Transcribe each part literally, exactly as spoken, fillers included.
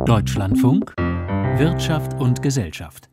Deutschlandfunk Wirtschaft und Gesellschaft.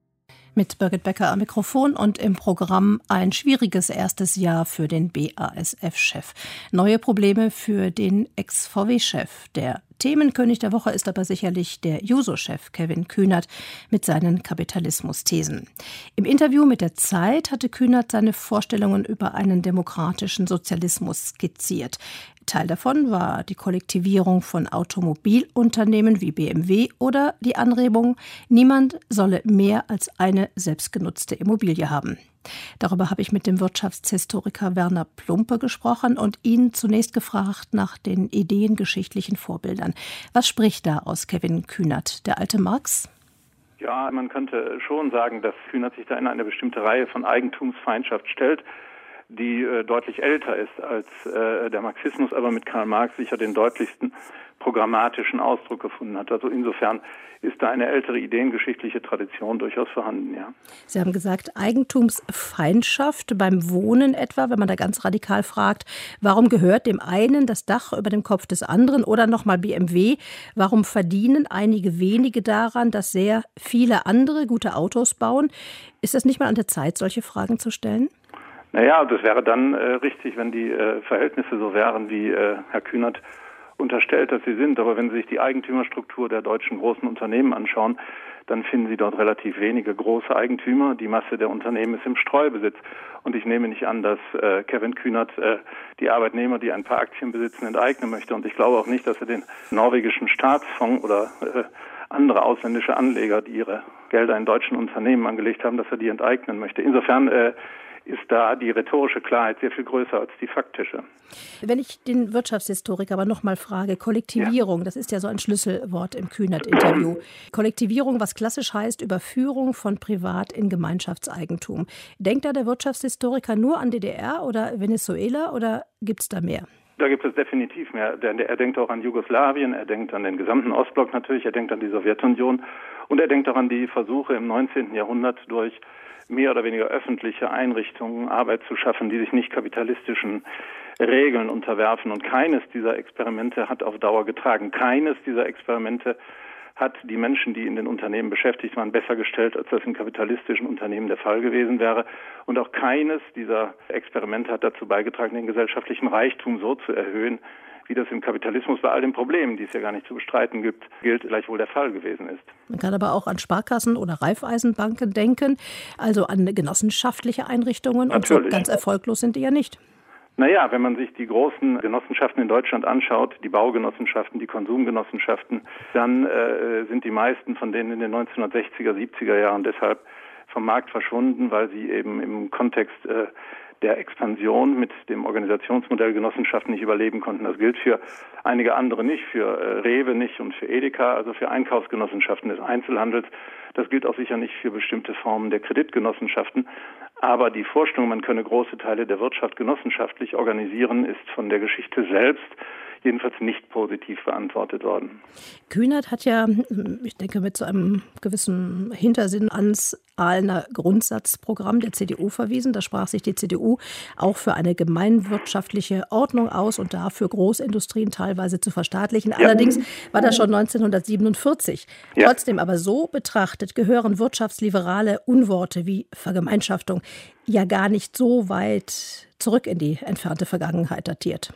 Mit Birgit Becker am Mikrofon und im Programm ein schwieriges erstes Jahr für den B A S F-Chef. Neue Probleme für den Ex-V W-Chef. Der Themenkönig der Woche ist aber sicherlich der Juso-Chef Kevin Kühnert mit seinen Kapitalismus-Thesen. Im Interview mit der Zeit hatte Kühnert seine Vorstellungen über einen demokratischen Sozialismus skizziert. Teil davon war die Kollektivierung von Automobilunternehmen wie B M W oder die Anregung, niemand solle mehr als eine selbstgenutzte Immobilie haben. Darüber habe ich mit dem Wirtschaftshistoriker Werner Plumpe gesprochen und ihn zunächst gefragt nach den ideengeschichtlichen Vorbildern. Was spricht da aus Kevin Kühnert? Der alte Marx? Ja, man könnte schon sagen, dass Kühnert sich da in eine bestimmte Reihe von Eigentumsfeindschaft stellt, die äh, deutlich älter ist als äh, der Marxismus, aber mit Karl Marx sicher den deutlichsten programmatischen Ausdruck gefunden hat. Also insofern ist da eine ältere ideengeschichtliche Tradition durchaus vorhanden, ja. Sie haben gesagt, Eigentumsfeindschaft beim Wohnen etwa, wenn man da ganz radikal fragt, warum gehört dem einen das Dach über dem Kopf des anderen oder nochmal B M W, warum verdienen einige wenige daran, dass sehr viele andere gute Autos bauen? Ist das nicht mal an der Zeit, solche Fragen zu stellen? Naja, das wäre dann äh, richtig, wenn die äh, Verhältnisse so wären, wie äh, Herr Kühnert unterstellt, dass sie sind. Aber wenn Sie sich die Eigentümerstruktur der deutschen großen Unternehmen anschauen, dann finden Sie dort relativ wenige große Eigentümer. Die Masse der Unternehmen ist im Streubesitz. Und ich nehme nicht an, dass äh, Kevin Kühnert äh, die Arbeitnehmer, die ein paar Aktien besitzen, enteignen möchte. Und ich glaube auch nicht, dass er den norwegischen Staatsfonds oder äh, andere ausländische Anleger, die ihre Gelder in deutschen Unternehmen angelegt haben, dass er die enteignen möchte. Insofern äh, ist da die rhetorische Klarheit sehr viel größer als die faktische. Wenn ich den Wirtschaftshistoriker aber noch mal frage, Kollektivierung, ja. Das ist ja so ein Schlüsselwort im Kühnert-Interview. Kollektivierung, was klassisch heißt, Überführung von Privat in Gemeinschaftseigentum. Denkt da der Wirtschaftshistoriker nur an D D R oder Venezuela oder gibt es da mehr? Da gibt es definitiv mehr. Er denkt auch an Jugoslawien, er denkt an den gesamten Ostblock natürlich, er denkt an die Sowjetunion und er denkt auch an die Versuche im neunzehnten Jahrhundert durch mehr oder weniger öffentliche Einrichtungen Arbeit zu schaffen, die sich nicht kapitalistischen Regeln unterwerfen. Und keines dieser Experimente hat auf Dauer getragen. Keines dieser Experimente hat die Menschen, die in den Unternehmen beschäftigt waren, besser gestellt, als das in kapitalistischen Unternehmen der Fall gewesen wäre. Und auch keines dieser Experimente hat dazu beigetragen, den gesellschaftlichen Reichtum so zu erhöhen, wie das im Kapitalismus bei all den Problemen, die es ja gar nicht zu bestreiten gibt, gilt, gleichwohl der Fall gewesen ist. Man kann aber auch an Sparkassen oder Raiffeisenbanken denken, also an genossenschaftliche Einrichtungen. Natürlich. Und so ganz erfolglos sind die ja nicht. Naja, wenn man sich die großen Genossenschaften in Deutschland anschaut, die Baugenossenschaften, die Konsumgenossenschaften, dann äh, sind die meisten von denen in den neunzehnhundertsechziger, siebziger Jahren deshalb vom Markt verschwunden, weil sie eben im Kontext äh, der Expansion mit dem Organisationsmodell Genossenschaften nicht überleben konnten. Das gilt für einige andere nicht, für äh, Rewe nicht und für Edeka, also für Einkaufsgenossenschaften des Einzelhandels. Das gilt auch sicher nicht für bestimmte Formen der Kreditgenossenschaften. Aber die Vorstellung, man könne große Teile der Wirtschaft genossenschaftlich organisieren, ist von der Geschichte selbst jedenfalls nicht positiv beantwortet worden. Kühnert hat ja, ich denke, mit so einem gewissen Hintersinn ans Ahlener Grundsatzprogramm der C D U verwiesen. Da sprach sich die C D U auch für eine gemeinwirtschaftliche Ordnung aus und dafür Großindustrien teilweise zu verstaatlichen. Ja. Allerdings war das schon neunzehnhundertsiebenundvierzig. Ja. Trotzdem aber so betrachtet gehören wirtschaftsliberale Unworte wie Vergemeinschaftung ja gar nicht so weit zurück in die entfernte Vergangenheit datiert.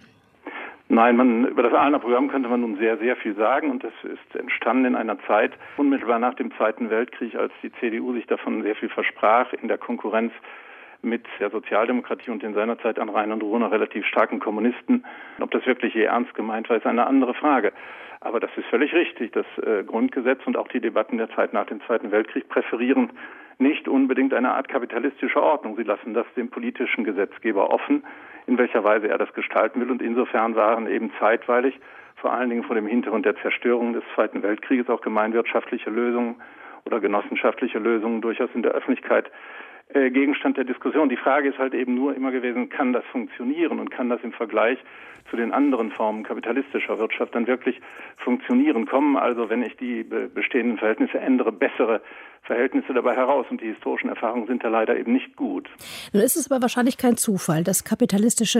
Nein, man, über das Ahlener Programm könnte man nun sehr, sehr viel sagen und das ist entstanden in einer Zeit unmittelbar nach dem Zweiten Weltkrieg, als die C D U sich davon sehr viel versprach, in der Konkurrenz mit der Sozialdemokratie und den seinerzeit an Rhein und Ruhr noch relativ starken Kommunisten. Ob das wirklich je ernst gemeint war, ist eine andere Frage. Aber das ist völlig richtig. Das äh, Grundgesetz und auch die Debatten der Zeit nach dem Zweiten Weltkrieg präferieren nicht unbedingt eine Art kapitalistische Ordnung. Sie lassen das dem politischen Gesetzgeber offen, in welcher Weise er das gestalten will. Und insofern waren eben zeitweilig, vor allen Dingen vor dem Hintergrund der Zerstörung des Zweiten Weltkrieges, auch gemeinwirtschaftliche Lösungen oder genossenschaftliche Lösungen durchaus in der Öffentlichkeit äh, Gegenstand der Diskussion. Die Frage ist halt eben nur immer gewesen, kann das funktionieren und kann das im Vergleich zu den anderen Formen kapitalistischer Wirtschaft dann wirklich funktionieren? Kommen also, wenn ich die be- bestehenden Verhältnisse ändere, bessere Verhältnisse dabei heraus? Und die historischen Erfahrungen sind da leider eben nicht gut. Nun ist es aber wahrscheinlich kein Zufall, dass kapitalistische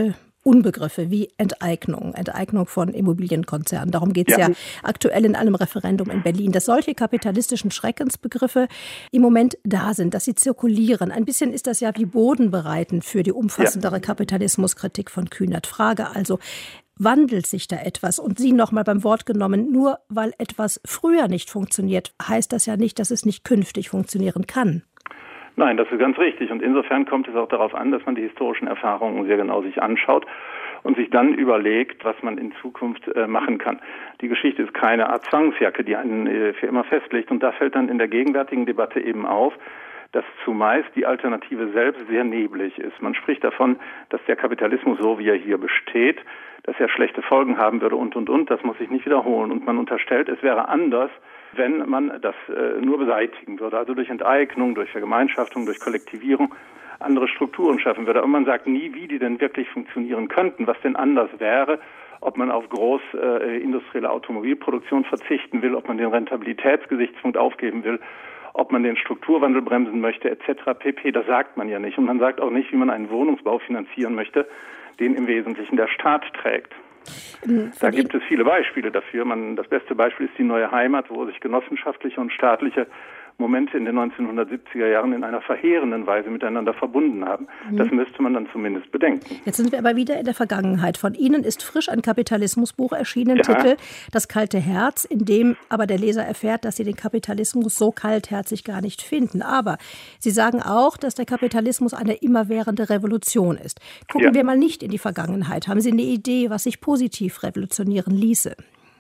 Unbegriffe wie Enteignung, Enteignung von Immobilienkonzernen. Darum geht es ja. ja aktuell in einem Referendum in Berlin, dass solche kapitalistischen Schreckensbegriffe im Moment da sind, dass sie zirkulieren. Ein bisschen ist das ja wie bodenbereitend für die umfassendere ja. Kapitalismuskritik von Kühnert. Frage also, wandelt sich da etwas? Und Sie noch mal beim Wort genommen, nur weil etwas früher nicht funktioniert, heißt das ja nicht, dass es nicht künftig funktionieren kann. Nein, das ist ganz richtig. Und insofern kommt es auch darauf an, dass man die historischen Erfahrungen sehr genau sich anschaut und sich dann überlegt, was man in Zukunft äh, machen kann. Die Geschichte ist keine Art Zwangsjacke, die einen äh, für immer festlegt. Und da fällt dann in der gegenwärtigen Debatte eben auf, dass zumeist die Alternative selbst sehr neblig ist. Man spricht davon, dass der Kapitalismus, so wie er hier besteht, dass er schlechte Folgen haben würde und, und, und. Das muss ich nicht wiederholen. Und man unterstellt, es wäre anders, wenn man das äh, nur beseitigen würde. Also durch Enteignung, durch Vergemeinschaftung, durch Kollektivierung andere Strukturen schaffen würde. Und man sagt nie, wie die denn wirklich funktionieren könnten, was denn anders wäre, ob man auf groß äh, industrielle Automobilproduktion verzichten will, ob man den Rentabilitätsgesichtspunkt aufgeben will, ob man den Strukturwandel bremsen möchte, et cetera pp. Das sagt man ja nicht. Und man sagt auch nicht, wie man einen Wohnungsbau finanzieren möchte, den im Wesentlichen der Staat trägt. Da gibt es viele Beispiele dafür. Man, das beste Beispiel ist die Neue Heimat, wo sich genossenschaftliche und staatliche Momente in den neunzehnhundertsiebziger Jahren in einer verheerenden Weise miteinander verbunden haben. Mhm. Das müsste man dann zumindest bedenken. Jetzt sind wir aber wieder in der Vergangenheit. Von Ihnen ist frisch ein Kapitalismusbuch erschienen, ja. Titel Das kalte Herz, in dem aber der Leser erfährt, dass Sie den Kapitalismus so kaltherzig gar nicht finden. Aber Sie sagen auch, dass der Kapitalismus eine immerwährende Revolution ist. Gucken ja. wir mal nicht in die Vergangenheit. Haben Sie eine Idee, was sich positiv revolutionieren ließe?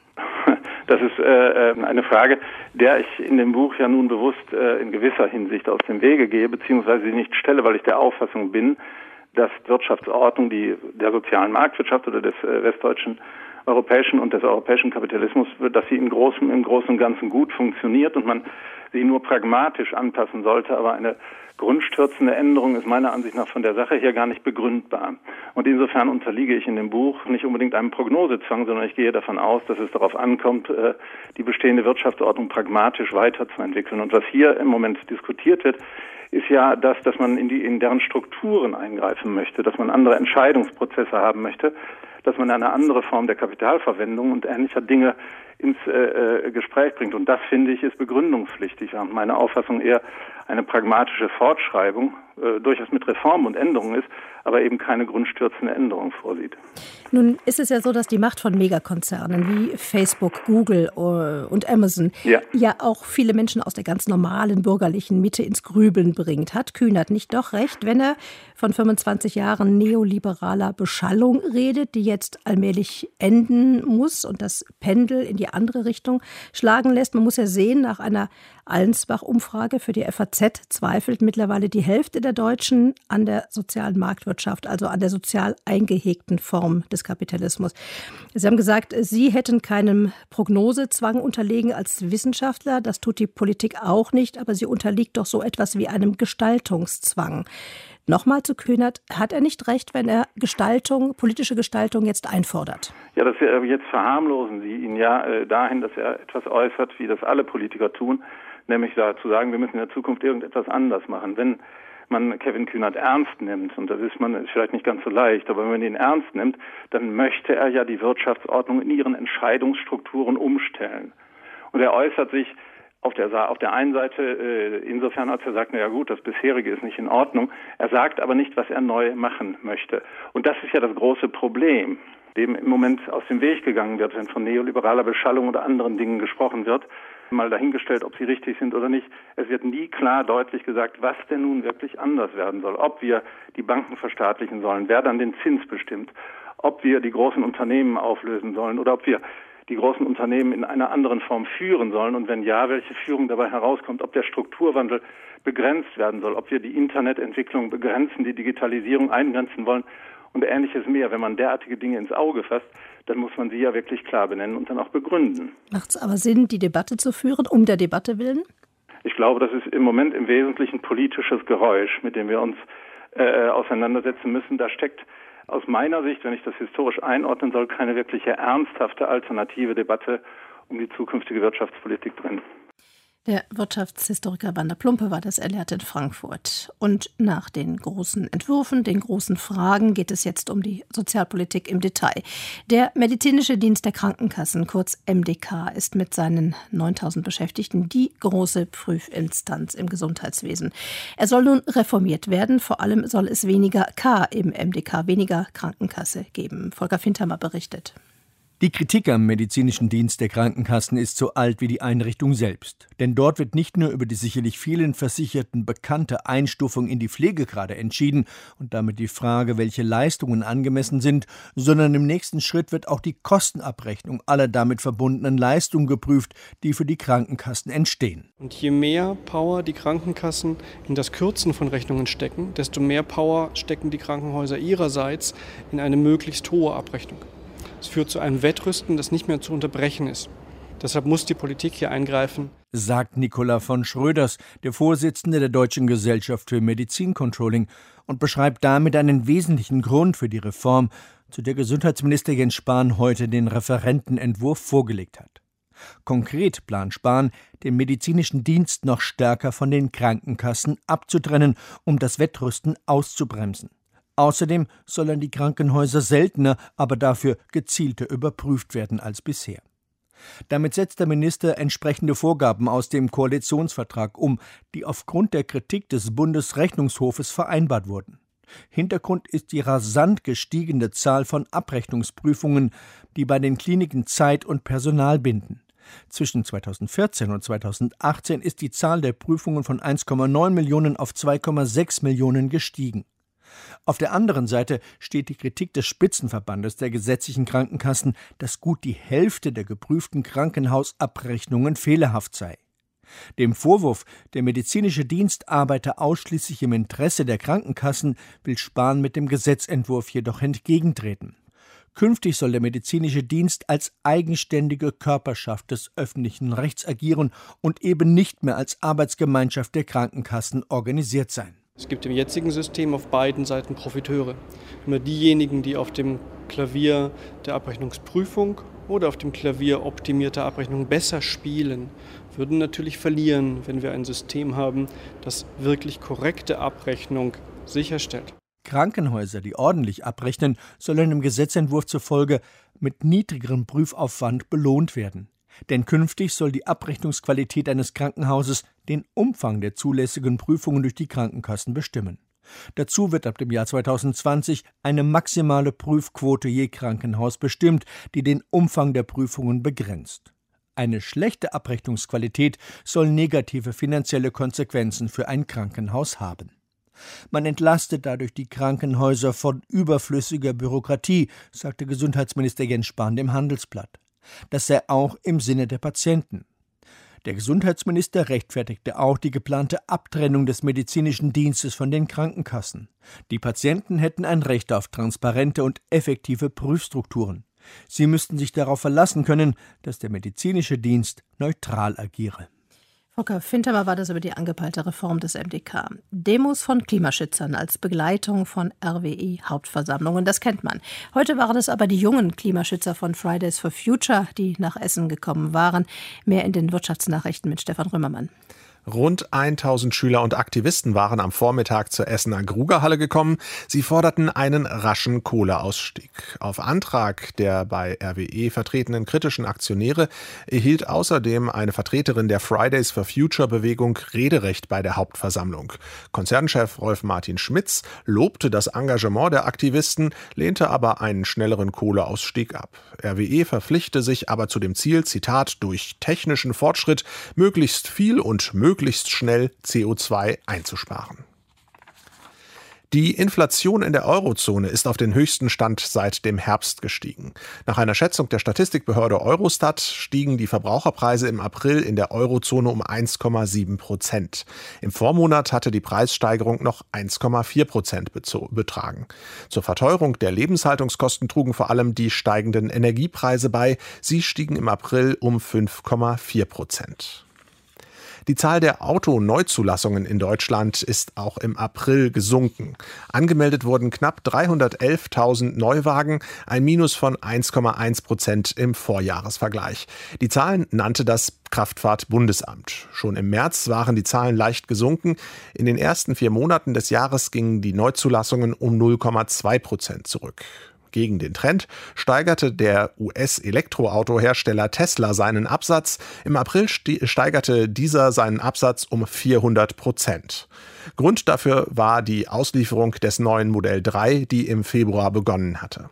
Das ist äh, eine Frage, der ich in dem Buch ja nun bewusst äh, in gewisser Hinsicht aus dem Wege gehe, beziehungsweise sie nicht stelle, weil ich der Auffassung bin, dass Wirtschaftsordnung die der sozialen Marktwirtschaft oder des äh, westdeutschen, europäischen und des europäischen Kapitalismus, dass sie im Großen, im Großen und Ganzen gut funktioniert und man sie nur pragmatisch anpassen sollte, aber eine grundstürzende Änderung ist meiner Ansicht nach von der Sache her gar nicht begründbar. Und insofern unterliege ich in dem Buch nicht unbedingt einem Prognosezwang, sondern ich gehe davon aus, dass es darauf ankommt, die bestehende Wirtschaftsordnung pragmatisch weiterzuentwickeln. Und was hier im Moment diskutiert wird, ist ja das, dass man in die, in deren Strukturen eingreifen möchte, dass man andere Entscheidungsprozesse haben möchte, dass man eine andere Form der Kapitalverwendung und ähnlicher Dinge ins äh, Gespräch bringt. Und das, finde ich, ist begründungspflichtig. Und meine Auffassung eher eine pragmatische Fortschreibung, äh, durchaus mit Reformen und Änderungen ist, aber eben keine grundstürzende Änderung vorsieht. Nun ist es ja so, dass die Macht von Megakonzernen wie Facebook, Google und Amazon ja. ja auch viele Menschen aus der ganz normalen bürgerlichen Mitte ins Grübeln bringt. Hat Kühnert nicht doch recht, wenn er von fünfundzwanzig Jahren neoliberaler Beschallung redet, die jetzt allmählich enden muss und das Pendel in die andere Richtung schlagen lässt? Man muss ja sehen, nach einer Allensbach-Umfrage für die F A Z zweifelt mittlerweile die Hälfte der Deutschen an der sozialen Marktwirtschaft, also an der sozial eingehegten Form des Kapitalismus. Sie haben gesagt, Sie hätten keinem Prognosezwang unterlegen als Wissenschaftler. Das tut die Politik auch nicht, aber sie unterliegt doch so etwas wie einem Gestaltungszwang. Nochmal zu Kühnert, hat er nicht recht, wenn er Gestaltung, politische Gestaltung jetzt einfordert? Ja, das jetzt verharmlosen Sie ihn ja äh, dahin, dass er etwas äußert, wie das alle Politiker tun, nämlich da zu sagen, wir müssen in der Zukunft irgendetwas anders machen. Wenn man Kevin Kühnert ernst nimmt, und das ist man ist vielleicht nicht ganz so leicht, aber wenn man ihn ernst nimmt, dann möchte er ja die Wirtschaftsordnung in ihren Entscheidungsstrukturen umstellen. Und er äußert sich auf der, auf der einen Seite äh, insofern, als er sagt, na ja gut, das bisherige ist nicht in Ordnung. Er sagt aber nicht, was er neu machen möchte. Und das ist ja das große Problem, dem im Moment aus dem Weg gegangen wird, wenn von neoliberaler Beschallung oder anderen Dingen gesprochen wird. Mal dahingestellt, ob sie richtig sind oder nicht. Es wird nie klar deutlich gesagt, was denn nun wirklich anders werden soll. Ob wir die Banken verstaatlichen sollen, wer dann den Zins bestimmt. Ob wir die großen Unternehmen auflösen sollen oder ob wir die großen Unternehmen in einer anderen Form führen sollen und wenn ja, welche Führung dabei herauskommt, ob der Strukturwandel begrenzt werden soll, ob wir die Internetentwicklung begrenzen, die Digitalisierung eingrenzen wollen und ähnliches mehr. Wenn man derartige Dinge ins Auge fasst, dann muss man sie ja wirklich klar benennen und dann auch begründen. Macht es aber Sinn, die Debatte zu führen, um der Debatte willen? Ich glaube, das ist im Moment im Wesentlichen politisches Geräusch, mit dem wir uns äh, auseinandersetzen müssen. Da steckt aus meiner Sicht, wenn ich das historisch einordnen soll, keine wirkliche ernsthafte alternative Debatte um die zukünftige Wirtschaftspolitik drin. Der Wirtschaftshistoriker Wander Plumpe war das. Er lehrt in Frankfurt. Und nach den großen Entwürfen, den großen Fragen geht es jetzt um die Sozialpolitik im Detail. Der medizinische Dienst der Krankenkassen, kurz M D K, ist mit seinen neuntausend Beschäftigten die große Prüfinstanz im Gesundheitswesen. Er soll nun reformiert werden. Vor allem soll es weniger K im M D K, weniger Krankenkasse geben. Volker Fintermer berichtet. Die Kritik am medizinischen Dienst der Krankenkassen ist so alt wie die Einrichtung selbst. Denn dort wird nicht nur über die sicherlich vielen Versicherten bekannte Einstufung in die Pflegegrade entschieden und damit die Frage, welche Leistungen angemessen sind, sondern im nächsten Schritt wird auch die Kostenabrechnung aller damit verbundenen Leistungen geprüft, die für die Krankenkassen entstehen. Und je mehr Power die Krankenkassen in das Kürzen von Rechnungen stecken, desto mehr Power stecken die Krankenhäuser ihrerseits in eine möglichst hohe Abrechnung. Es führt zu einem Wettrüsten, das nicht mehr zu unterbrechen ist. Deshalb muss die Politik hier eingreifen, sagt Nicola von Schröders, der Vorsitzende der Deutschen Gesellschaft für Medizincontrolling, und beschreibt damit einen wesentlichen Grund für die Reform, zu der Gesundheitsminister Jens Spahn heute den Referentenentwurf vorgelegt hat. Konkret plant Spahn, den medizinischen Dienst noch stärker von den Krankenkassen abzutrennen, um das Wettrüsten auszubremsen. Außerdem sollen die Krankenhäuser seltener, aber dafür gezielter überprüft werden als bisher. Damit setzt der Minister entsprechende Vorgaben aus dem Koalitionsvertrag um, die aufgrund der Kritik des Bundesrechnungshofes vereinbart wurden. Hintergrund ist die rasant gestiegene Zahl von Abrechnungsprüfungen, die bei den Kliniken Zeit und Personal binden. Zwischen zweitausendvierzehn und zweitausendachtzehn ist die Zahl der Prüfungen von eins Komma neun Millionen auf zwei Komma sechs Millionen gestiegen. Auf der anderen Seite steht die Kritik des Spitzenverbandes der gesetzlichen Krankenkassen, dass gut die Hälfte der geprüften Krankenhausabrechnungen fehlerhaft sei. Dem Vorwurf, der medizinische Dienst arbeite ausschließlich im Interesse der Krankenkassen, will Spahn mit dem Gesetzentwurf jedoch entgegentreten. Künftig soll der medizinische Dienst als eigenständige Körperschaft des öffentlichen Rechts agieren und eben nicht mehr als Arbeitsgemeinschaft der Krankenkassen organisiert sein. Es gibt im jetzigen System auf beiden Seiten Profiteure. Immer diejenigen, die auf dem Klavier der Abrechnungsprüfung oder auf dem Klavier optimierter Abrechnung besser spielen, würden natürlich verlieren, wenn wir ein System haben, das wirklich korrekte Abrechnung sicherstellt. Krankenhäuser, die ordentlich abrechnen, sollen im Gesetzentwurf zufolge mit niedrigerem Prüfaufwand belohnt werden. Denn künftig soll die Abrechnungsqualität eines Krankenhauses den Umfang der zulässigen Prüfungen durch die Krankenkassen bestimmen. Dazu wird ab dem Jahr zweitausendzwanzig eine maximale Prüfquote je Krankenhaus bestimmt, die den Umfang der Prüfungen begrenzt. Eine schlechte Abrechnungsqualität soll negative finanzielle Konsequenzen für ein Krankenhaus haben. Man entlastet dadurch die Krankenhäuser von überflüssiger Bürokratie, sagte Gesundheitsminister Jens Spahn dem Handelsblatt. Das sei auch im Sinne der Patienten. Der Gesundheitsminister rechtfertigte auch die geplante Abtrennung des medizinischen Dienstes von den Krankenkassen. Die Patienten hätten ein Recht auf transparente und effektive Prüfstrukturen. Sie müssten sich darauf verlassen können, dass der medizinische Dienst neutral agiere. Volker Fintermer war das über die angepeilte Reform des M D K. Demos von Klimaschützern als Begleitung von R W E-Hauptversammlungen, das kennt man. Heute waren es aber die jungen Klimaschützer von Fridays for Future, die nach Essen gekommen waren. Mehr in den Wirtschaftsnachrichten mit Stefan Römermann. Rund tausend Schüler und Aktivisten waren am Vormittag zur Essener Grugerhalle gekommen. Sie forderten einen raschen Kohleausstieg. Auf Antrag der bei R W E vertretenen kritischen Aktionäre erhielt außerdem eine Vertreterin der Fridays for Future Bewegung Rederecht bei der Hauptversammlung. Konzernchef Rolf Martin Schmitz lobte das Engagement der Aktivisten, lehnte aber einen schnelleren Kohleausstieg ab. R W E verpflichte sich aber zu dem Ziel, Zitat, durch technischen Fortschritt möglichst viel und möglichst möglichst schnell C O zwei einzusparen. Die Inflation in der Eurozone ist auf den höchsten Stand seit dem Herbst gestiegen. Nach einer Schätzung der Statistikbehörde Eurostat stiegen die Verbraucherpreise im April in der Eurozone um eins Komma sieben Prozent. Im Vormonat hatte die Preissteigerung noch eins Komma vier Prozent betragen. Zur Verteuerung der Lebenshaltungskosten trugen vor allem die steigenden Energiepreise bei. Sie stiegen im April um fünf Komma vier Prozent. Die Zahl der Autoneuzulassungen in Deutschland ist auch im April gesunken. Angemeldet wurden knapp dreihundertelftausend Neuwagen, ein Minus von eins Komma eins Prozent im Vorjahresvergleich. Die Zahlen nannte das Kraftfahrt-Bundesamt. Schon im März waren die Zahlen leicht gesunken. In den ersten vier Monaten des Jahres gingen die Neuzulassungen um null Komma zwei Prozent zurück. Gegen den Trend steigerte der U S-Elektroautohersteller Tesla seinen Absatz. Im April steigerte dieser seinen Absatz um vierhundert Prozent. Grund dafür war die Auslieferung des neuen Modell drei, die im Februar begonnen hatte.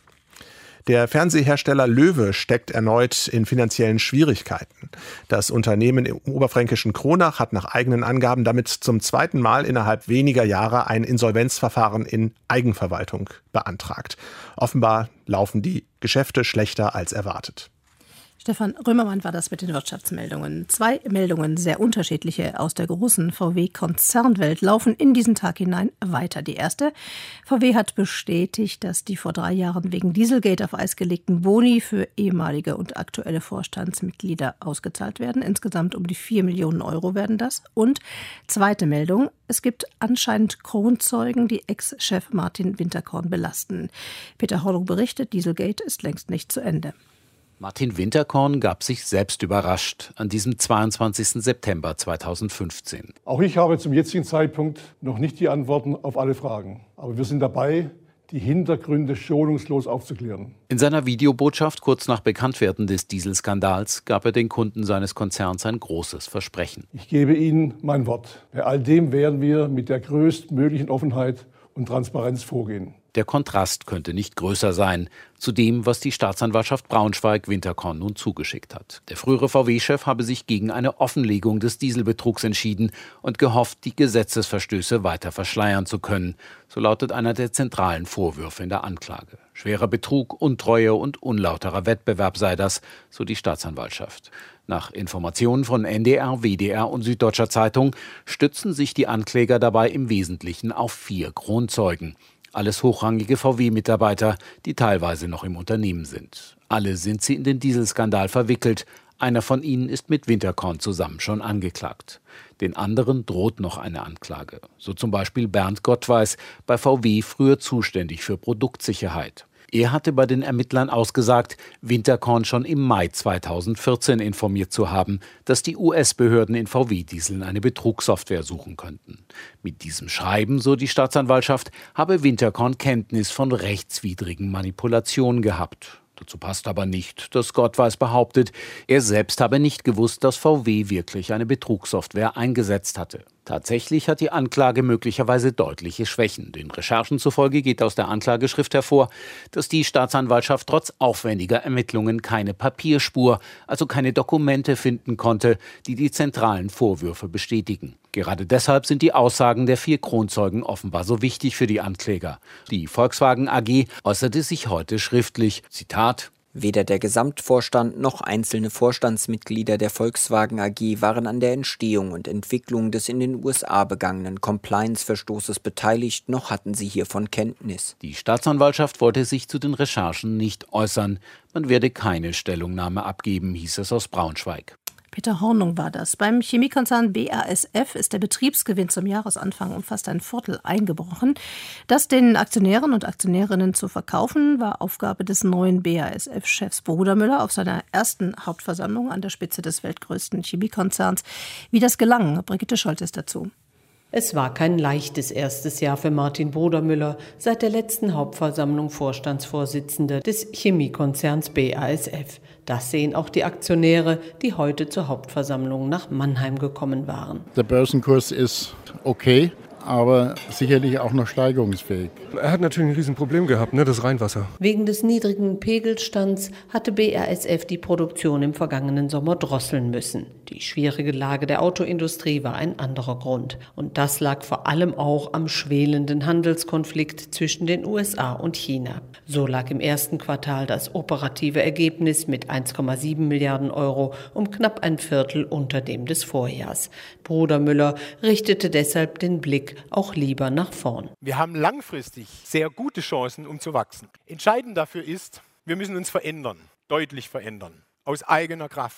Der Fernsehersteller Löwe steckt erneut in finanziellen Schwierigkeiten. Das Unternehmen im oberfränkischen Kronach hat nach eigenen Angaben damit zum zweiten Mal innerhalb weniger Jahre ein Insolvenzverfahren in Eigenverwaltung beantragt. Offenbar laufen die Geschäfte schlechter als erwartet. Stefan Römermann war das mit den Wirtschaftsmeldungen. Zwei Meldungen, sehr unterschiedliche aus der großen V W-Konzernwelt, laufen in diesen Tag hinein weiter. Die erste: V W hat bestätigt, dass die vor drei Jahren wegen Dieselgate auf Eis gelegten Boni für ehemalige und aktuelle Vorstandsmitglieder ausgezahlt werden. Insgesamt um die vier Millionen Euro werden das. Und zweite Meldung: Es gibt anscheinend Kronzeugen, die Ex-Chef Martin Winterkorn belasten. Peter Hornung berichtet, Dieselgate ist längst nicht zu Ende. Martin Winterkorn gab sich selbst überrascht an diesem zweiundzwanzigsten September zweitausendfünfzehn. Auch ich habe zum jetzigen Zeitpunkt noch nicht die Antworten auf alle Fragen. Aber wir sind dabei, die Hintergründe schonungslos aufzuklären. In seiner Videobotschaft kurz nach Bekanntwerden des Dieselskandals gab er den Kunden seines Konzerns ein großes Versprechen. Ich gebe Ihnen mein Wort. Bei all dem werden wir mit der größtmöglichen Offenheit und Transparenz vorgehen. Der Kontrast könnte nicht größer sein zu dem, was die Staatsanwaltschaft Braunschweig Winterkorn nun zugeschickt hat. Der frühere V W-Chef habe sich gegen eine Offenlegung des Dieselbetrugs entschieden und gehofft, die Gesetzesverstöße weiter verschleiern zu können. So lautet einer der zentralen Vorwürfe in der Anklage. Schwerer Betrug, Untreue und unlauterer Wettbewerb sei das, so die Staatsanwaltschaft. Nach Informationen von N D R, W D R und Süddeutscher Zeitung stützen sich die Ankläger dabei im Wesentlichen auf vier Kronzeugen. Alles hochrangige V W-Mitarbeiter, die teilweise noch im Unternehmen sind. Alle sind sie in den Dieselskandal verwickelt. Einer von ihnen ist mit Winterkorn zusammen schon angeklagt. Den anderen droht noch eine Anklage. So zum Beispiel Bernd Gottweis, bei V W früher zuständig für Produktsicherheit. Er hatte bei den Ermittlern ausgesagt, Winterkorn schon im Mai zweitausendvierzehn informiert zu haben, dass die U S-Behörden in V W-Dieseln eine Betrugssoftware suchen könnten. Mit diesem Schreiben, so die Staatsanwaltschaft, habe Winterkorn Kenntnis von rechtswidrigen Manipulationen gehabt. Dazu passt aber nicht, dass Gottweis behauptet, er selbst habe nicht gewusst, dass V W wirklich eine Betrugssoftware eingesetzt hatte. Tatsächlich hat die Anklage möglicherweise deutliche Schwächen. Den Recherchen zufolge geht aus der Anklageschrift hervor, dass die Staatsanwaltschaft trotz aufwendiger Ermittlungen keine Papierspur, also keine Dokumente finden konnte, die die zentralen Vorwürfe bestätigen. Gerade deshalb sind die Aussagen der vier Kronzeugen offenbar so wichtig für die Ankläger. Die Volkswagen A G äußerte sich heute schriftlich, Zitat: Weder der Gesamtvorstand noch einzelne Vorstandsmitglieder der Volkswagen A G waren an der Entstehung und Entwicklung des in den U S A begangenen Compliance-Verstoßes beteiligt, noch hatten sie hiervon Kenntnis. Die Staatsanwaltschaft wollte sich zu den Recherchen nicht äußern. Man werde keine Stellungnahme abgeben, hieß es aus Braunschweig. Peter Hornung war das. Beim Chemiekonzern B A S F ist der Betriebsgewinn zum Jahresanfang um fast ein Viertel eingebrochen. Das den Aktionären und Aktionärinnen zu verkaufen, war Aufgabe des neuen B A S F-Chefs Brudermüller auf seiner ersten Hauptversammlung an der Spitze des weltgrößten Chemiekonzerns. Wie das gelang, Brigitte Scholz ist dazu. Es war kein leichtes erstes Jahr für Martin Brudermüller, seit der letzten Hauptversammlung Vorstandsvorsitzender des Chemiekonzerns B A S F. Das sehen auch die Aktionäre, die heute zur Hauptversammlung nach Mannheim gekommen waren. Der Börsenkurs ist okay, aber sicherlich auch noch steigerungsfähig. Er hat natürlich ein Riesenproblem gehabt, ne, das Rheinwasser. Wegen des niedrigen Pegelstands hatte B A S F die Produktion im vergangenen Sommer drosseln müssen. Die schwierige Lage der Autoindustrie war ein anderer Grund. Und das lag vor allem auch am schwelenden Handelskonflikt zwischen den U S A und China. So lag im ersten Quartal das operative Ergebnis mit eins Komma sieben Milliarden Euro um knapp ein Viertel unter dem des Vorjahrs. Brudermüller richtete deshalb den Blick auch lieber nach vorn. Wir haben langfristig sehr gute Chancen, um zu wachsen. Entscheidend dafür ist, wir müssen uns verändern, deutlich verändern, aus eigener Kraft.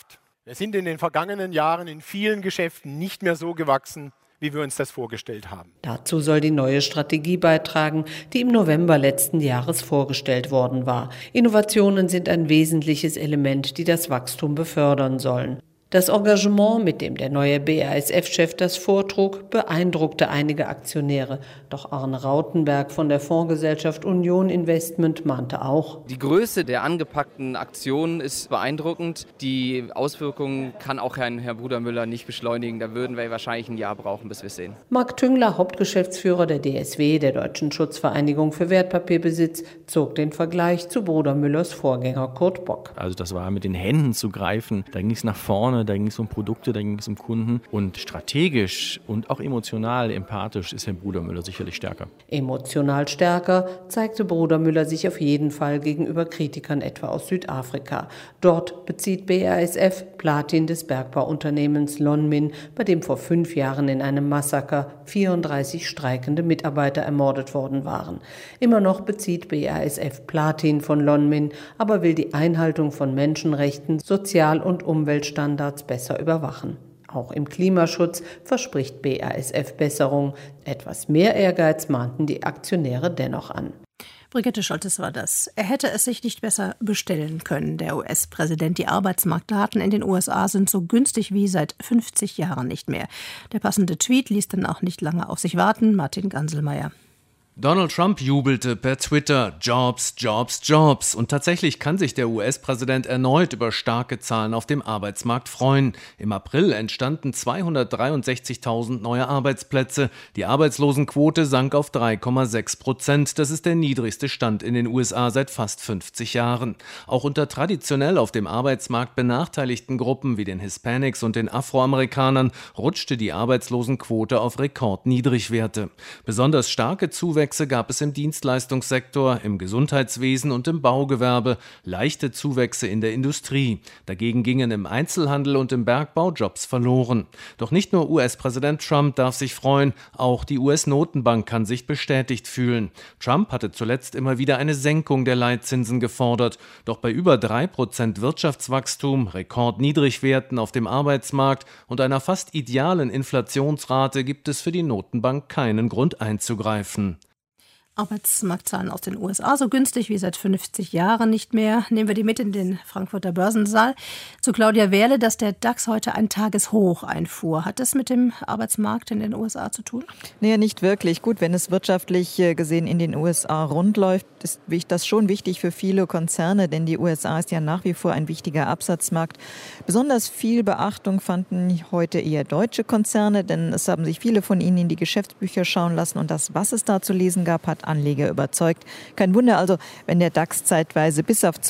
Wir sind in den vergangenen Jahren in vielen Geschäften nicht mehr so gewachsen, wie wir uns das vorgestellt haben. Dazu soll die neue Strategie beitragen, die im November letzten Jahres vorgestellt worden war. Innovationen sind ein wesentliches Element, die das Wachstum befördern sollen. Das Engagement, mit dem der neue B A S F-Chef das vortrug, beeindruckte einige Aktionäre. Doch Arne Rautenberg von der Fondsgesellschaft Union Investment mahnte auch: Die Größe der angepackten Aktionen ist beeindruckend. Die Auswirkungen kann auch Herrn, Herr Brudermüller nicht beschleunigen. Da würden wir wahrscheinlich ein Jahr brauchen, bis wir es sehen. Marc Tüngler, Hauptgeschäftsführer der D S W, der Deutschen Schutzvereinigung für Wertpapierbesitz, zog den Vergleich zu Brudermüllers Vorgänger Kurt Bock. Also das war mit den Händen zu greifen. Da ging es nach vorne. Da ging es um Produkte, da ging es um Kunden. Und strategisch und auch emotional, empathisch ist Herr Brudermüller sicherlich stärker. Emotional stärker zeigte Brudermüller sich auf jeden Fall gegenüber Kritikern etwa aus Südafrika. Dort bezieht B A S F Platin des Bergbauunternehmens Lonmin, bei dem vor fünf Jahren in einem Massaker vierunddreißig streikende Mitarbeiter ermordet worden waren. Immer noch bezieht B A S F Platin von Lonmin, aber will die Einhaltung von Menschenrechten, Sozial- und Umweltstandards besser überwachen. Auch im Klimaschutz verspricht B A S F Besserung. Etwas mehr Ehrgeiz mahnten die Aktionäre dennoch an. Brigitte Scholtes war das. Er hätte es sich nicht besser bestellen können, der U S-Präsident. Die Arbeitsmarktdaten in den U S A sind so günstig wie seit fünfzig Jahren nicht mehr. Der passende Tweet ließ dann auch nicht lange auf sich warten. Martin Ganselmeier. Donald Trump jubelte per Twitter Jobs, Jobs, Jobs. Und tatsächlich kann sich der U S-Präsident erneut über starke Zahlen auf dem Arbeitsmarkt freuen. Im April entstanden zweihundertdreiundsechzigtausend neue Arbeitsplätze. Die Arbeitslosenquote sank auf drei Komma sechs Prozent. Das ist der niedrigste Stand in den U S A seit fast fünfzig Jahren. Auch unter traditionell auf dem Arbeitsmarkt benachteiligten Gruppen wie den Hispanics und den Afroamerikanern rutschte die Arbeitslosenquote auf Rekordniedrigwerte. Besonders starke Zuwächse gab es im Dienstleistungssektor, im Gesundheitswesen und im Baugewerbe, leichte Zuwächse in der Industrie. Dagegen gingen im Einzelhandel und im Bergbau Jobs verloren. Doch nicht nur U S-Präsident Trump darf sich freuen, auch die U S-Notenbank kann sich bestätigt fühlen. Trump hatte zuletzt immer wieder eine Senkung der Leitzinsen gefordert. Doch bei über drei Prozent Wirtschaftswachstum, Rekordniedrigwerten auf dem Arbeitsmarkt und einer fast idealen Inflationsrate gibt es für die Notenbank keinen Grund einzugreifen. Arbeitsmarktzahlen aus den U S A so günstig wie seit fünfzig Jahren nicht mehr. Nehmen wir die mit in den Frankfurter Börsensaal. Zu Claudia Wehrle, dass der DAX heute ein Tageshoch einfuhr. Hat das mit dem Arbeitsmarkt in den U S A zu tun? Nee, nicht wirklich. Gut, wenn es wirtschaftlich gesehen in den U S A rund läuft, ist das schon wichtig für viele Konzerne, denn die U S A ist ja nach wie vor ein wichtiger Absatzmarkt. Besonders viel Beachtung fanden heute eher deutsche Konzerne, denn es haben sich viele von ihnen in die Geschäftsbücher schauen lassen und das, was es da zu lesen gab, hat Anleger überzeugt. Kein Wunder also, wenn der DAX zeitweise bis auf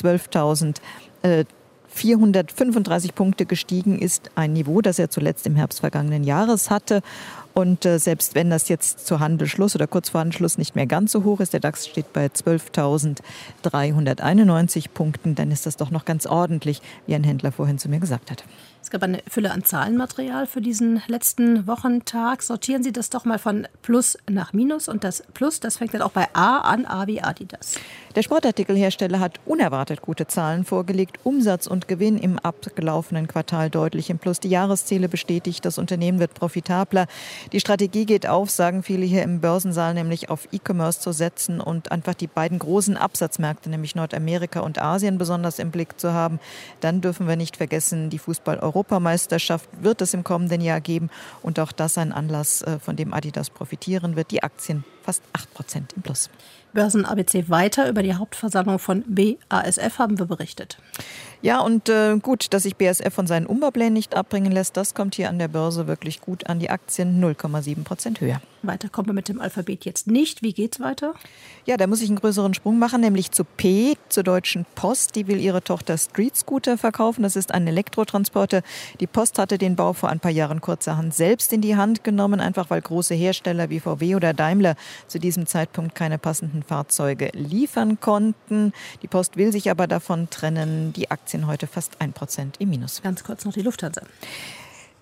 zwölftausendvierhundertfünfunddreißig Punkte gestiegen ist. Ein Niveau, das er zuletzt im Herbst vergangenen Jahres hatte. Und äh, selbst wenn das jetzt zu Handelsschluss oder kurz vor Handelsschluss nicht mehr ganz so hoch ist, der DAX steht bei zwölftausenddreihunderteinundneunzig Punkten, dann ist das doch noch ganz ordentlich, wie ein Händler vorhin zu mir gesagt hat. Es gab eine Fülle an Zahlenmaterial für diesen letzten Wochentag. Sortieren Sie das doch mal von Plus nach Minus. Und das Plus, das fängt dann auch bei A an, A wie Adidas. Der Sportartikelhersteller hat unerwartet gute Zahlen vorgelegt. Umsatz und Gewinn im abgelaufenen Quartal deutlich im Plus. Die Jahresziele bestätigt, das Unternehmen wird profitabler. Die Strategie geht auf, sagen viele hier im Börsensaal, nämlich auf E-Commerce zu setzen und einfach die beiden großen Absatzmärkte, nämlich Nordamerika und Asien, besonders im Blick zu haben. Dann dürfen wir nicht vergessen, die Fußball-Europameisterschaft wird es im kommenden Jahr geben. Und auch das ein Anlass, von dem Adidas profitieren wird. Die Aktien fast acht Prozent im Plus. Börsen-A B C weiter. Über die Hauptversammlung von B A S F haben wir berichtet. Ja, und äh, gut, dass sich B A S F von seinen Umbauplänen nicht abbringen lässt, das kommt hier an der Börse wirklich gut an. Die Aktien null Komma sieben Prozent höher. Weiter kommen wir mit dem Alphabet jetzt nicht. Wie geht's weiter? Ja, da muss ich einen größeren Sprung machen, nämlich zu P, zur Deutschen Post. Die will ihre Tochter Street Scooter verkaufen. Das ist ein Elektrotransporter. Die Post hatte den Bau vor ein paar Jahren kurzerhand selbst in die Hand genommen, einfach weil große Hersteller wie V W oder Daimler zu diesem Zeitpunkt keine passenden Fahrzeuge liefern konnten. Die Post will sich aber davon trennen. Die Aktien heute fast ein Prozent im Minus. Ganz kurz noch die Lufthansa. Äh,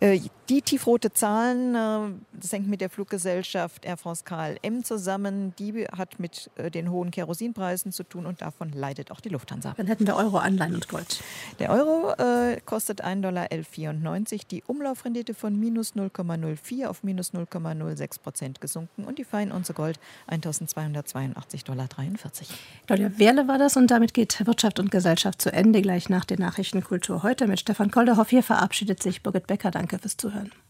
Die tiefrote Zahlen, das hängt mit der Fluggesellschaft Air France K L M zusammen. Die hat mit den hohen Kerosinpreisen zu tun und davon leidet auch die Lufthansa. Dann hätten wir Euro, Anleihen und Gold. Der Euro äh, kostet ein Komma elf vierundneunzig. Die Umlaufrendite von minus null Komma null vier auf minus null Komma null sechs Prozent gesunken und die Feinunze Gold eintausendzweihundertzweiundachtzig Komma dreiundvierzig Dollar. Claudia Wehrle war das und damit geht Wirtschaft und Gesellschaft zu Ende. Gleich nach den Nachrichten Kultur heute mit Stefan Kolderhoff. Hier verabschiedet sich Birgit Becker. Danke fürs Zuhören.